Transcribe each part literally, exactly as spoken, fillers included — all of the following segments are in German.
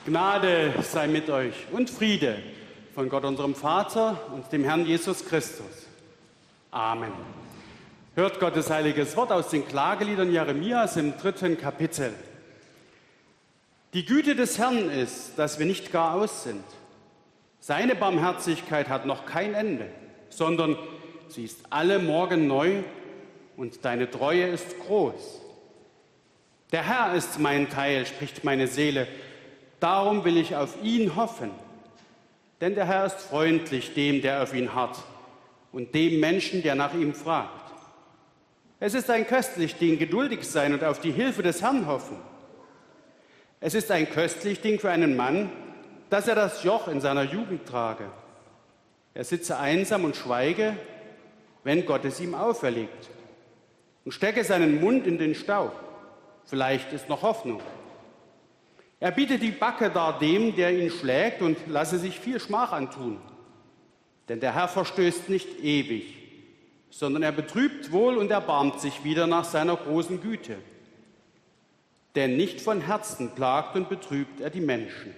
Gnade sei mit euch und Friede von Gott, unserem Vater und dem Herrn Jesus Christus. Amen. Hört Gottes heiliges Wort aus den Klageliedern Jeremias im dritten Kapitel. Die Güte des Herrn ist, dass wir nicht gar aus sind. Seine Barmherzigkeit hat noch kein Ende, sondern sie ist alle Morgen neu und deine Treue ist groß. Der Herr ist mein Teil, spricht meine Seele. Darum will ich auf ihn hoffen. Denn der Herr ist freundlich dem, der auf ihn harrt, und dem Menschen, der nach ihm fragt. Es ist ein köstlich Ding, geduldig sein und auf die Hilfe des Herrn hoffen. Es ist ein köstlich Ding für einen Mann, dass er das Joch in seiner Jugend trage. Er sitze einsam und schweige, wenn Gott es ihm auferlegt, und stecke seinen Mund in den Staub. Vielleicht ist noch Hoffnung. Er biete die Backe dar dem, der ihn schlägt, und lasse sich viel Schmach antun. Denn der Herr verstößt nicht ewig, sondern er betrübt wohl und erbarmt sich wieder nach seiner großen Güte. Denn nicht von Herzen plagt und betrübt er die Menschen.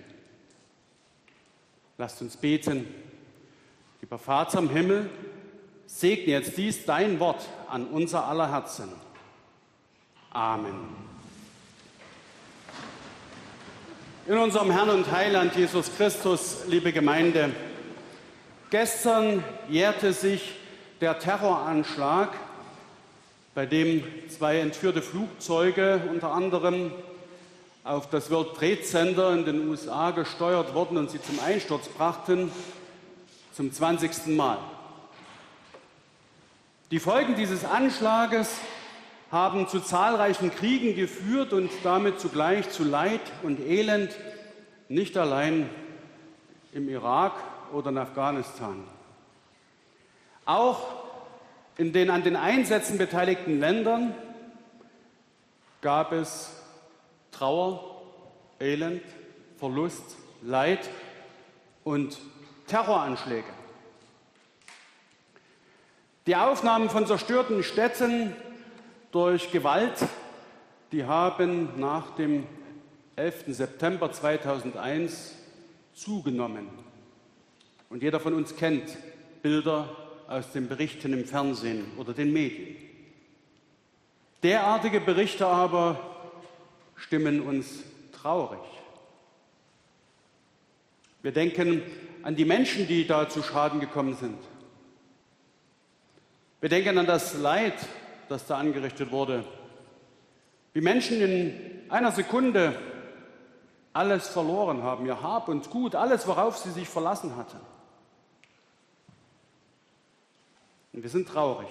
Lasst uns beten. Lieber Vater im Himmel, segne jetzt dies dein Wort an unser aller Herzen. Amen. In unserem Herrn und Heiland Jesus Christus, liebe Gemeinde, gestern jährte sich der Terroranschlag, bei dem zwei entführte Flugzeuge unter anderem auf das World Trade Center in den U S A gesteuert wurden und sie zum Einsturz brachten, zum zwanzigsten Mal. Die Folgen dieses Anschlages haben zu zahlreichen Kriegen geführt und damit zugleich zu Leid und Elend, nicht allein im Irak oder in Afghanistan. Auch in den an den Einsätzen beteiligten Ländern gab es Trauer, Elend, Verlust, Leid und Terroranschläge. Die Aufnahmen von zerstörten Städten durch Gewalt, die haben nach dem elften September zweitausendeins zugenommen. Und jeder von uns kennt Bilder aus den Berichten im Fernsehen oder den Medien. Derartige Berichte aber stimmen uns traurig. Wir denken an die Menschen, die da zu Schaden gekommen sind. Wir denken an das Leid, das da angerichtet wurde. Wie Menschen in einer Sekunde alles verloren haben, ihr Hab und Gut, alles, worauf sie sich verlassen hatten. Und wir sind traurig.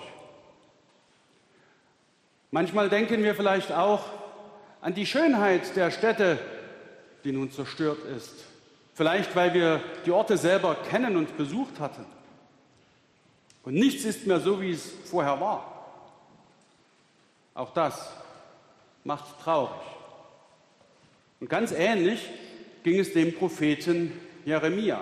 Manchmal denken wir vielleicht auch an die Schönheit der Städte, die nun zerstört ist. Vielleicht, weil wir die Orte selber kennen und besucht hatten. Und nichts ist mehr so, wie es vorher war. Auch das macht traurig. Und ganz ähnlich ging es dem Propheten Jeremia.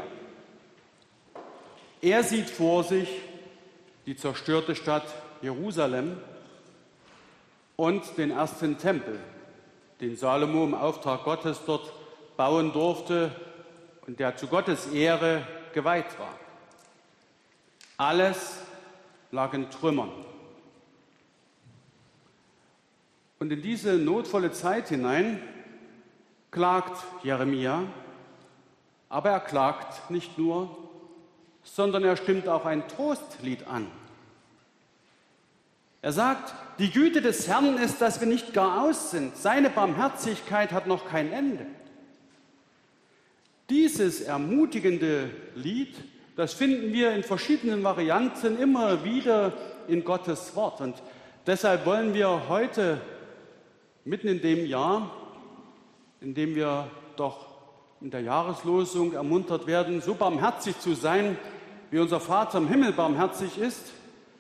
Er sieht vor sich die zerstörte Stadt Jerusalem und den ersten Tempel, den Salomo im Auftrag Gottes dort bauen durfte und der zu Gottes Ehre geweiht war. Alles lag in Trümmern. Und in diese notvolle Zeit hinein klagt Jeremia, aber er klagt nicht nur, sondern er stimmt auch ein Trostlied an. Er sagt, die Güte des Herrn ist, dass wir nicht gar aus sind. Seine Barmherzigkeit hat noch kein Ende. Dieses ermutigende Lied, das finden wir in verschiedenen Varianten immer wieder in Gottes Wort. Und deshalb wollen wir heute mitten in dem Jahr, in dem wir doch in der Jahreslosung ermuntert werden, so barmherzig zu sein, wie unser Vater im Himmel barmherzig ist,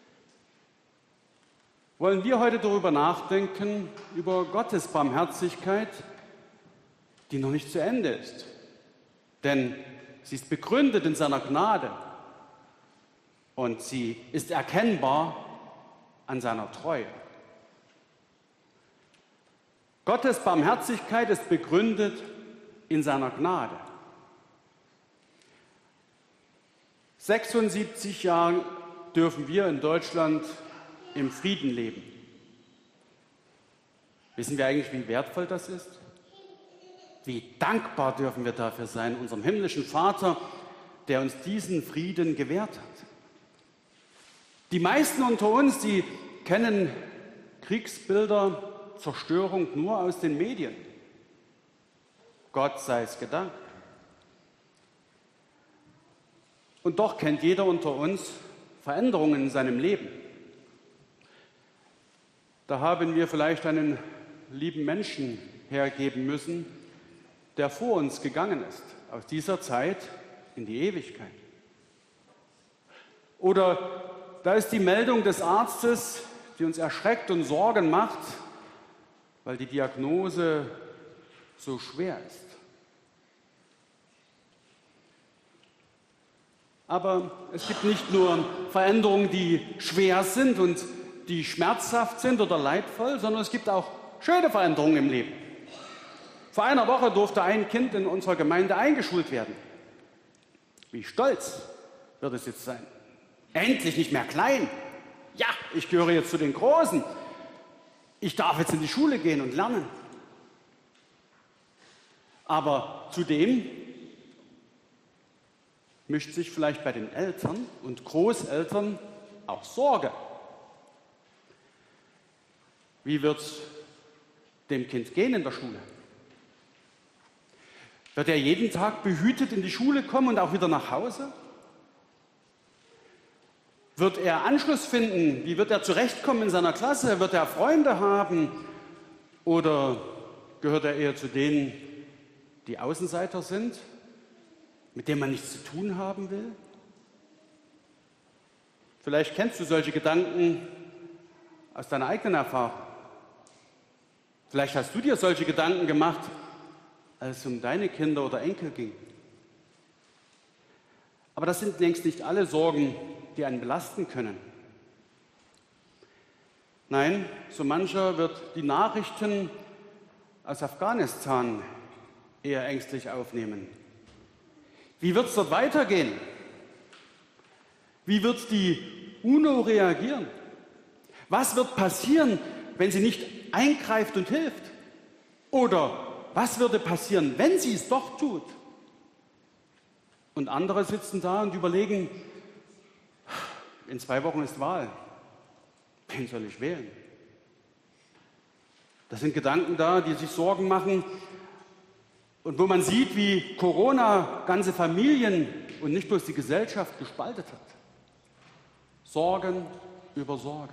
wollen wir heute darüber nachdenken, über Gottes Barmherzigkeit, die noch nicht zu Ende ist. Denn sie ist begründet in seiner Gnade und sie ist erkennbar an seiner Treue. Gottes Barmherzigkeit ist begründet in seiner Gnade. sechsundsiebzig Jahre dürfen wir in Deutschland im Frieden leben. Wissen wir eigentlich, wie wertvoll das ist? Wie dankbar dürfen wir dafür sein, unserem himmlischen Vater, der uns diesen Frieden gewährt hat. Die meisten unter uns, die kennen Kriegsbilder, Zerstörung nur aus den Medien. Gott sei es gedankt. Und doch kennt jeder unter uns Veränderungen in seinem Leben. Da haben wir vielleicht einen lieben Menschen hergeben müssen, der vor uns gegangen ist, aus dieser Zeit in die Ewigkeit. Oder da ist die Meldung des Arztes, die uns erschreckt und Sorgen macht, weil die Diagnose so schwer ist. Aber es gibt nicht nur Veränderungen, die schwer sind und die schmerzhaft sind oder leidvoll, sondern es gibt auch schöne Veränderungen im Leben. Vor einer Woche durfte ein Kind in unserer Gemeinde eingeschult werden. Wie stolz wird es jetzt sein. Endlich nicht mehr klein. Ja, ich gehöre jetzt zu den Großen. Ich darf jetzt in die Schule gehen und lernen. Aber zudem mischt sich vielleicht bei den Eltern und Großeltern auch Sorge. Wie wird es dem Kind gehen in der Schule? Wird er jeden Tag behütet in die Schule kommen und auch wieder nach Hause? Wird er Anschluss finden? Wie wird er zurechtkommen in seiner Klasse? Wird er Freunde haben? Oder gehört er eher zu denen, die Außenseiter sind, mit denen man nichts zu tun haben will? Vielleicht kennst du solche Gedanken aus deiner eigenen Erfahrung. Vielleicht hast du dir solche Gedanken gemacht, als es um deine Kinder oder Enkel ging. Aber das sind längst nicht alle Sorgen, die einen belasten können. Nein, so mancher wird die Nachrichten aus Afghanistan eher ängstlich aufnehmen. Wie wird es dort weitergehen? Wie wird die UNO reagieren? Was wird passieren, wenn sie nicht eingreift und hilft? Oder was würde passieren, wenn sie es doch tut? Und andere sitzen da und überlegen, in zwei Wochen ist Wahl. Wen soll ich wählen? Das sind Gedanken da, die sich Sorgen machen und wo man sieht, wie Corona ganze Familien und nicht bloß die Gesellschaft gespaltet hat. Sorgen über Sorgen.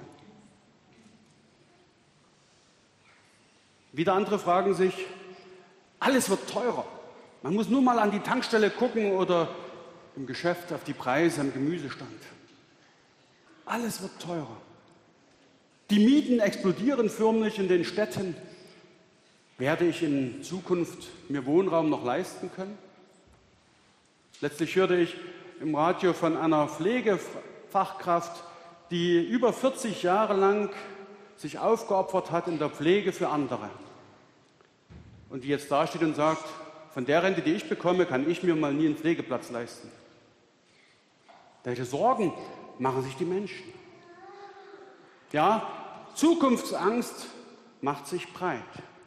Wieder andere fragen sich, alles wird teurer. Man muss nur mal an die Tankstelle gucken oder im Geschäft auf die Preise am Gemüsestand. Alles wird teurer. Die Mieten explodieren förmlich in den Städten. Werde ich in Zukunft mir Wohnraum noch leisten können? Letztlich hörte ich im Radio von einer Pflegefachkraft, die über vierzig Jahre lang sich aufgeopfert hat in der Pflege für andere. Und die jetzt dasteht und sagt, von der Rente, die ich bekomme, kann ich mir mal nie einen Pflegeplatz leisten. Welche Sorgen machen sich die Menschen? Ja, Zukunftsangst macht sich breit.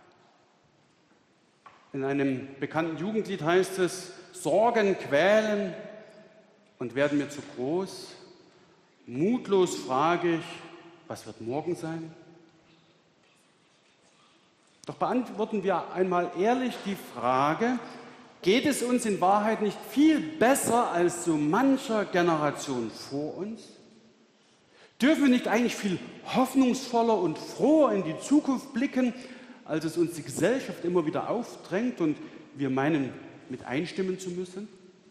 In einem bekannten Jugendlied heißt es, Sorgen quälen und werden mir zu groß. Mutlos frage ich, was wird morgen sein? Doch beantworten wir einmal ehrlich die Frage, geht es uns in Wahrheit nicht viel besser als so mancher Generation vor uns? Dürfen wir nicht eigentlich viel hoffnungsvoller und froher in die Zukunft blicken, als es uns die Gesellschaft immer wieder aufdrängt und wir meinen, mit einstimmen zu müssen?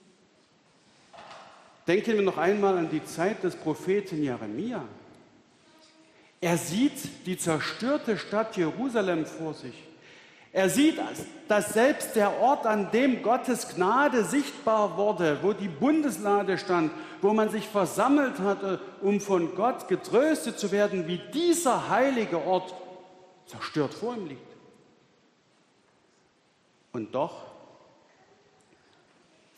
Denken wir noch einmal an die Zeit des Propheten Jeremia. Er sieht die zerstörte Stadt Jerusalem vor sich. Er sieht, dass selbst der Ort, an dem Gottes Gnade sichtbar wurde, wo die Bundeslade stand, wo man sich versammelt hatte, um von Gott getröstet zu werden, wie dieser heilige Ort zerstört vor ihm liegt. Und doch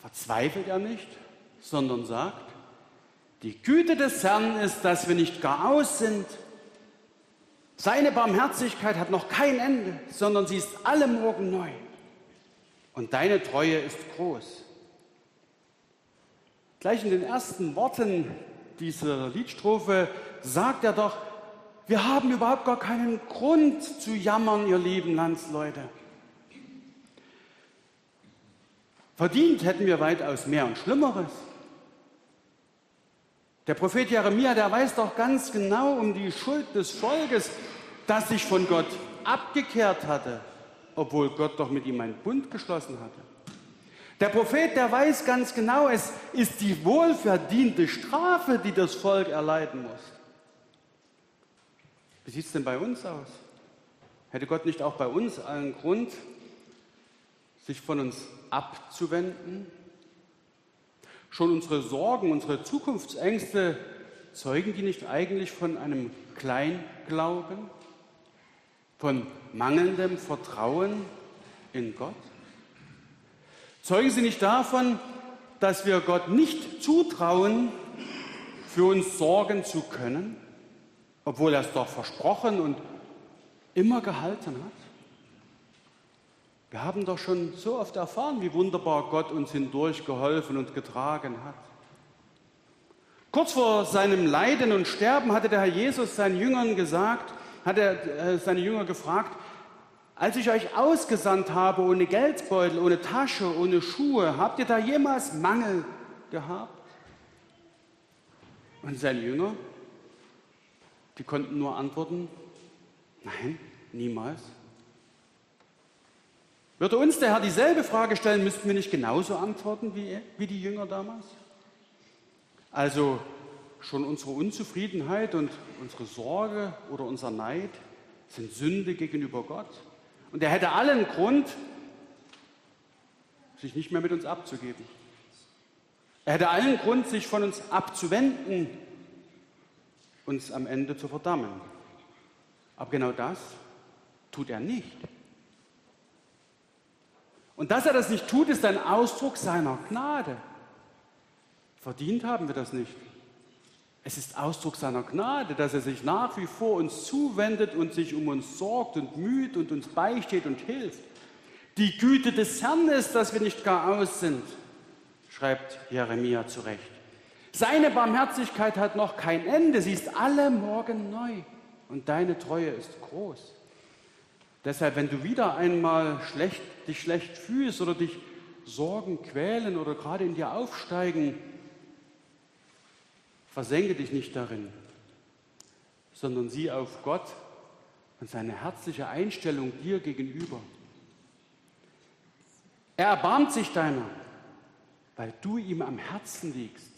verzweifelt er nicht, sondern sagt, die Güte des Herrn ist, dass wir nicht gar aus sind. Seine Barmherzigkeit hat noch kein Ende, sondern sie ist alle Morgen neu. Und deine Treue ist groß. Gleich in den ersten Worten dieser Liedstrophe sagt er doch, wir haben überhaupt gar keinen Grund zu jammern, ihr lieben Landsleute. Verdient hätten wir weitaus mehr und Schlimmeres. Der Prophet Jeremia, der weiß doch ganz genau um die Schuld des Volkes, das sich von Gott abgekehrt hatte, obwohl Gott doch mit ihm einen Bund geschlossen hatte. Der Prophet, der weiß ganz genau, es ist die wohlverdiente Strafe, die das Volk erleiden muss. Wie sieht es denn bei uns aus? Hätte Gott nicht auch bei uns allen Grund, sich von uns abzuwenden? Schon unsere Sorgen, unsere Zukunftsängste, zeugen die nicht eigentlich von einem Kleinglauben, von mangelndem Vertrauen in Gott? Zeugen sie nicht davon, dass wir Gott nicht zutrauen, für uns sorgen zu können, obwohl er es doch versprochen und immer gehalten hat? Wir haben doch schon so oft erfahren, wie wunderbar Gott uns hindurch geholfen und getragen hat. Kurz vor seinem Leiden und Sterben hatte der Herr Jesus seinen Jüngern gesagt, hat er seine Jünger gefragt, als ich euch ausgesandt habe, ohne Geldbeutel, ohne Tasche, ohne Schuhe, habt ihr da jemals Mangel gehabt? Und seine Jünger, die konnten nur antworten, nein, niemals. Würde uns der Herr dieselbe Frage stellen, müssten wir nicht genauso antworten wie, wie die Jünger damals? Also schon unsere Unzufriedenheit und unsere Sorge oder unser Neid sind Sünde gegenüber Gott. Und er hätte allen Grund, sich nicht mehr mit uns abzugeben. Er hätte allen Grund, sich von uns abzuwenden, uns am Ende zu verdammen. Aber genau das tut er nicht. Und dass er das nicht tut, ist ein Ausdruck seiner Gnade. Verdient haben wir das nicht. Es ist Ausdruck seiner Gnade, dass er sich nach wie vor uns zuwendet und sich um uns sorgt und müht und uns beisteht und hilft. Die Güte des Herrn ist, dass wir nicht gar aus sind, schreibt Jeremia zurecht. Seine Barmherzigkeit hat noch kein Ende, sie ist alle Morgen neu und deine Treue ist groß. Deshalb, wenn du wieder einmal schlecht, dich schlecht fühlst oder dich Sorgen quälen oder gerade in dir aufsteigen, versenke dich nicht darin, sondern sieh auf Gott und seine herzliche Einstellung dir gegenüber. Er erbarmt sich deiner, weil du ihm am Herzen liegst.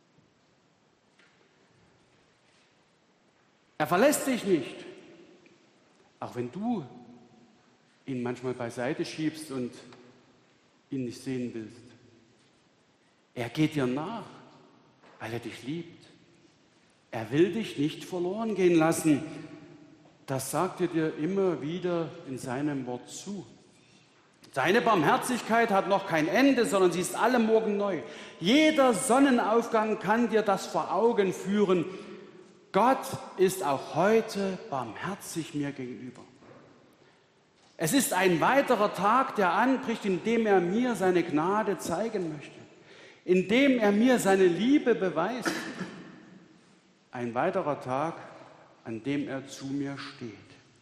Er verlässt dich nicht, auch wenn du ihn manchmal beiseite schiebst und ihn nicht sehen willst. Er geht dir nach, weil er dich liebt. Er will dich nicht verloren gehen lassen. Das sagt er dir immer wieder in seinem Wort zu. Seine Barmherzigkeit hat noch kein Ende, sondern sie ist alle Morgen neu. Jeder Sonnenaufgang kann dir das vor Augen führen. Gott ist auch heute barmherzig mir gegenüber. Es ist ein weiterer Tag, der anbricht, in dem er mir seine Gnade zeigen möchte, in dem er mir seine Liebe beweist. Ein weiterer Tag, an dem er zu mir steht.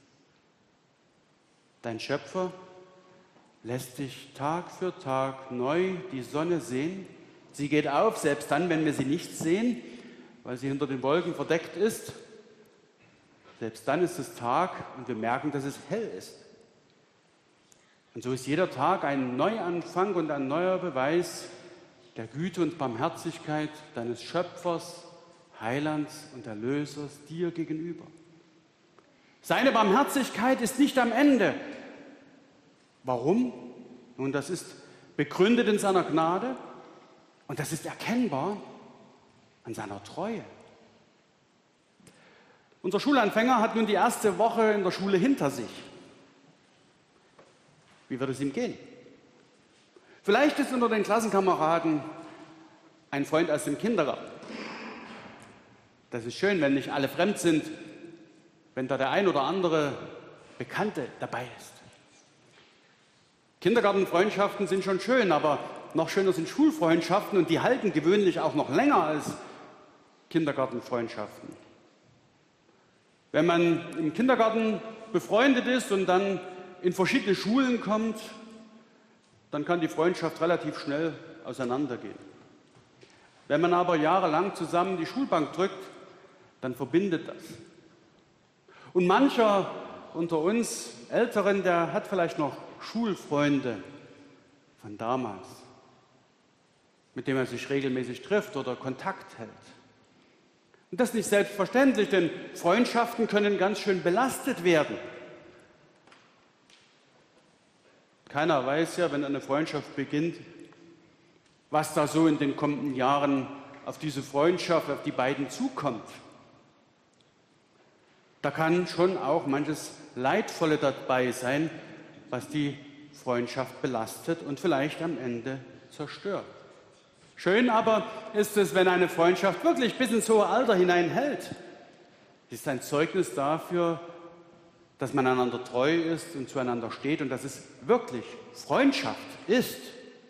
Dein Schöpfer lässt dich Tag für Tag neu die Sonne sehen. Sie geht auf, selbst dann, wenn wir sie nicht sehen, weil sie hinter den Wolken verdeckt ist. Selbst dann ist es Tag und wir merken, dass es hell ist. Und so ist jeder Tag ein Neuanfang und ein neuer Beweis der Güte und Barmherzigkeit deines Schöpfers, Heilands und Erlösers dir gegenüber. Seine Barmherzigkeit ist nicht am Ende. Warum? Nun, das ist begründet in seiner Gnade und das ist erkennbar an seiner Treue. Unser Schulanfänger hat nun die erste Woche in der Schule hinter sich. Wie wird es ihm gehen? Vielleicht ist unter den Klassenkameraden ein Freund aus dem Kindergarten. Das ist schön, wenn nicht alle fremd sind, wenn da der ein oder andere Bekannte dabei ist. Kindergartenfreundschaften sind schon schön, aber noch schöner sind Schulfreundschaften und die halten gewöhnlich auch noch länger als Kindergartenfreundschaften. Wenn man im Kindergarten befreundet ist und dann in verschiedene Schulen kommt, dann kann die Freundschaft relativ schnell auseinandergehen. Wenn man aber jahrelang zusammen die Schulbank drückt, dann verbindet das. Und mancher unter uns Älteren, der hat vielleicht noch Schulfreunde von damals, mit denen er sich regelmäßig trifft oder Kontakt hält. Und das ist nicht selbstverständlich, denn Freundschaften können ganz schön belastet werden. Keiner weiß ja, wenn eine Freundschaft beginnt, was da so in den kommenden Jahren auf diese Freundschaft, auf die beiden zukommt. Da kann schon auch manches Leidvolle dabei sein, was die Freundschaft belastet und vielleicht am Ende zerstört. Schön aber ist es, wenn eine Freundschaft wirklich bis ins hohe Alter hinein hält. Sie ist ein Zeugnis dafür, dass man einander treu ist und zueinander steht und dass es wirklich Freundschaft ist.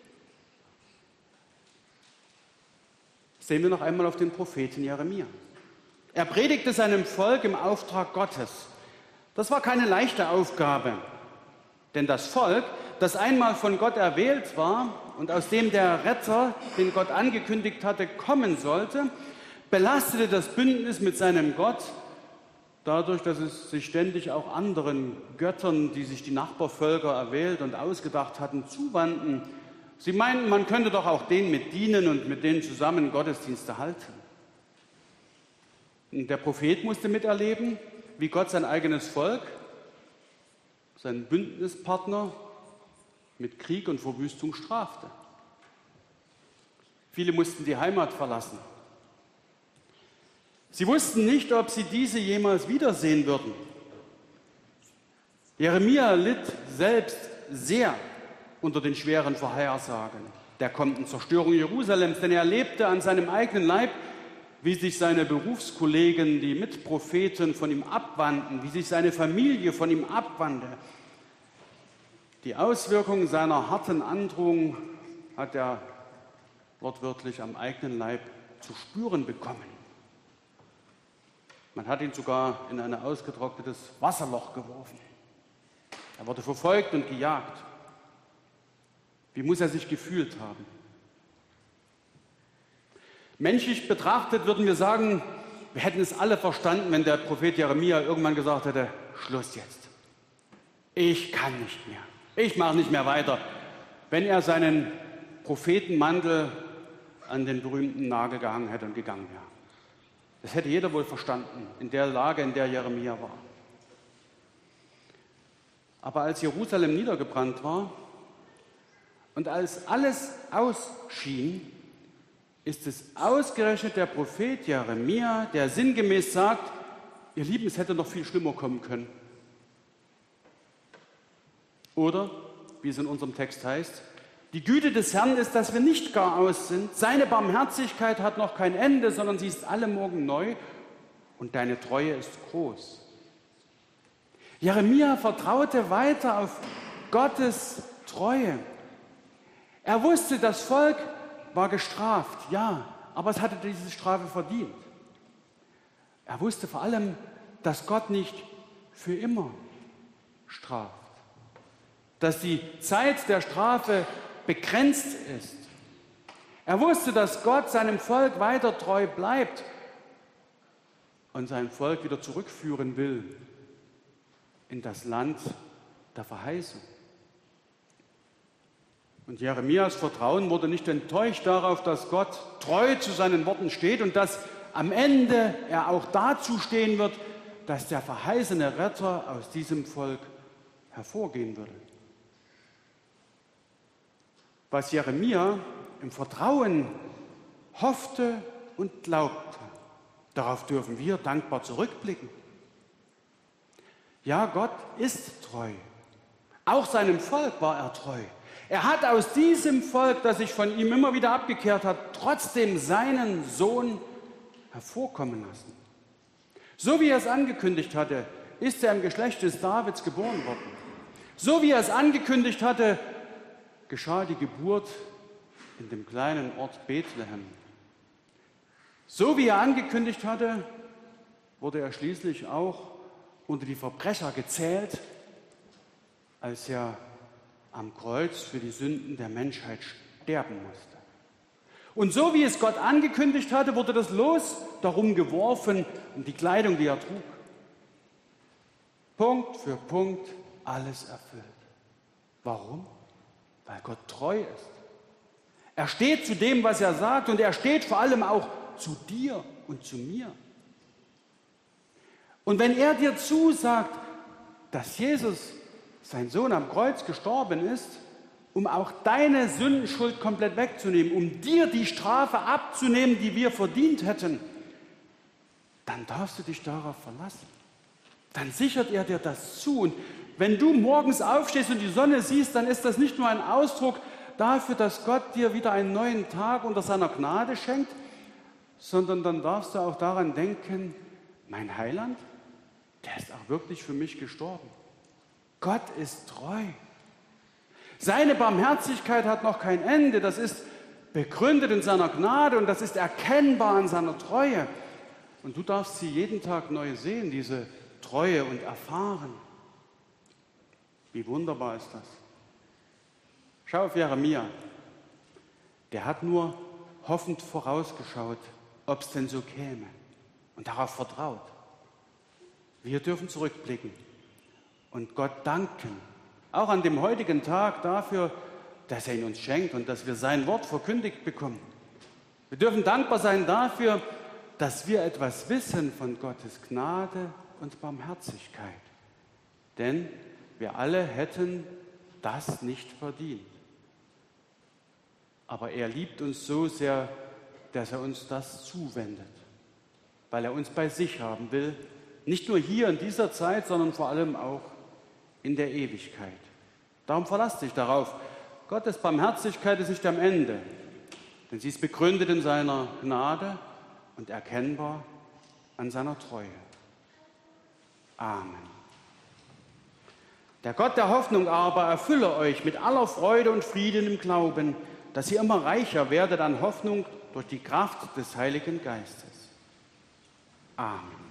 Sehen wir noch einmal auf den Propheten Jeremia. Er predigte seinem Volk im Auftrag Gottes. Das war keine leichte Aufgabe, denn das Volk, das einmal von Gott erwählt war und aus dem der Retter, den Gott angekündigt hatte, kommen sollte, belastete das Bündnis mit seinem Gott dadurch, dass es sich ständig auch anderen Göttern, die sich die Nachbarvölker erwählt und ausgedacht hatten, zuwandten. Sie meinten, man könnte doch auch denen mit dienen und mit denen zusammen Gottesdienste halten. Und der Prophet musste miterleben, wie Gott sein eigenes Volk, seinen Bündnispartner, mit Krieg und Verwüstung strafte. Viele mussten die Heimat verlassen. Sie wussten nicht, ob sie diese jemals wiedersehen würden. Jeremia litt selbst sehr unter den schweren Vorhersagen der kommenden Zerstörung Jerusalems, denn er erlebte an seinem eigenen Leib, wie sich seine Berufskollegen, die Mitpropheten, von ihm abwandten, wie sich seine Familie von ihm abwandte. Die Auswirkungen seiner harten Androhung hat er wortwörtlich am eigenen Leib zu spüren bekommen. Man hat ihn sogar in ein ausgetrocknetes Wasserloch geworfen. Er wurde verfolgt und gejagt. Wie muss er sich gefühlt haben? Menschlich betrachtet würden wir sagen, wir hätten es alle verstanden, wenn der Prophet Jeremia irgendwann gesagt hätte, Schluss jetzt. Ich kann nicht mehr. Ich mache nicht mehr weiter. Wenn er seinen Prophetenmantel an den berühmten Nagel gehangen hätte und gegangen wäre. Das hätte jeder wohl verstanden, in der Lage, in der Jeremia war. Aber als Jerusalem niedergebrannt war und als alles ausschien, ist es ausgerechnet der Prophet Jeremia, der sinngemäß sagt, ihr Lieben, es hätte noch viel schlimmer kommen können. Oder, wie es in unserem Text heißt, die Güte des Herrn ist, dass wir nicht gar aus sind. Seine Barmherzigkeit hat noch kein Ende, sondern sie ist alle Morgen neu und deine Treue ist groß. Jeremia vertraute weiter auf Gottes Treue. Er wusste, das Volk war gestraft, ja, aber es hatte diese Strafe verdient. Er wusste vor allem, dass Gott nicht für immer straft, dass die Zeit der Strafe begrenzt ist. Er wusste, dass Gott seinem Volk weiter treu bleibt und sein Volk wieder zurückführen will in das Land der Verheißung. Und Jeremias Vertrauen wurde nicht enttäuscht darauf, dass Gott treu zu seinen Worten steht und dass am Ende er auch dazu stehen wird, dass der verheißene Retter aus diesem Volk hervorgehen würde. Was Jeremia im Vertrauen hoffte und glaubte, darauf dürfen wir dankbar zurückblicken. Ja, Gott ist treu. Auch seinem Volk war er treu. Er hat aus diesem Volk, das sich von ihm immer wieder abgekehrt hat, trotzdem seinen Sohn hervorkommen lassen. So wie er es angekündigt hatte, ist er im Geschlecht des Davids geboren worden. So wie er es angekündigt hatte, geschah die Geburt in dem kleinen Ort Bethlehem. So wie er angekündigt hatte, wurde er schließlich auch unter die Verbrecher gezählt, als er am Kreuz für die Sünden der Menschheit sterben musste. Und so wie es Gott angekündigt hatte, wurde das Los darum geworfen, um die Kleidung, die er trug. Punkt für Punkt alles erfüllt. Warum? Weil Gott treu ist. Er steht zu dem, was er sagt, und er steht vor allem auch zu dir und zu mir. Und wenn er dir zusagt, dass Jesus, sein Sohn, am Kreuz gestorben ist, um auch deine Sündenschuld komplett wegzunehmen, um dir die Strafe abzunehmen, die wir verdient hätten, dann darfst du dich darauf verlassen. Dann sichert er dir das zu. Und wenn du morgens aufstehst und die Sonne siehst, dann ist das nicht nur ein Ausdruck dafür, dass Gott dir wieder einen neuen Tag unter seiner Gnade schenkt, sondern dann darfst du auch daran denken, mein Heiland, der ist auch wirklich für mich gestorben. Gott ist treu. Seine Barmherzigkeit hat noch kein Ende. Das ist begründet in seiner Gnade und das ist erkennbar an seiner Treue. Und du darfst sie jeden Tag neu sehen, diese Treue, und erfahren. Wie wunderbar ist das. Schau auf Jeremia. Der hat nur hoffend vorausgeschaut, ob es denn so käme, und darauf vertraut. Wir dürfen zurückblicken und Gott danken, auch an dem heutigen Tag dafür, dass er ihn uns schenkt und dass wir sein Wort verkündigt bekommen. Wir dürfen dankbar sein dafür, dass wir etwas wissen von Gottes Gnade und Barmherzigkeit. Denn wir alle hätten das nicht verdient. Aber er liebt uns so sehr, dass er uns das zuwendet, weil er uns bei sich haben will, nicht nur hier in dieser Zeit, sondern vor allem auch in der Ewigkeit. Darum verlass dich darauf. Gottes Barmherzigkeit ist nicht am Ende, denn sie ist begründet in seiner Gnade und erkennbar an seiner Treue. Amen. Der Gott der Hoffnung aber erfülle euch mit aller Freude und Frieden im Glauben, dass ihr immer reicher werdet an Hoffnung durch die Kraft des Heiligen Geistes. Amen.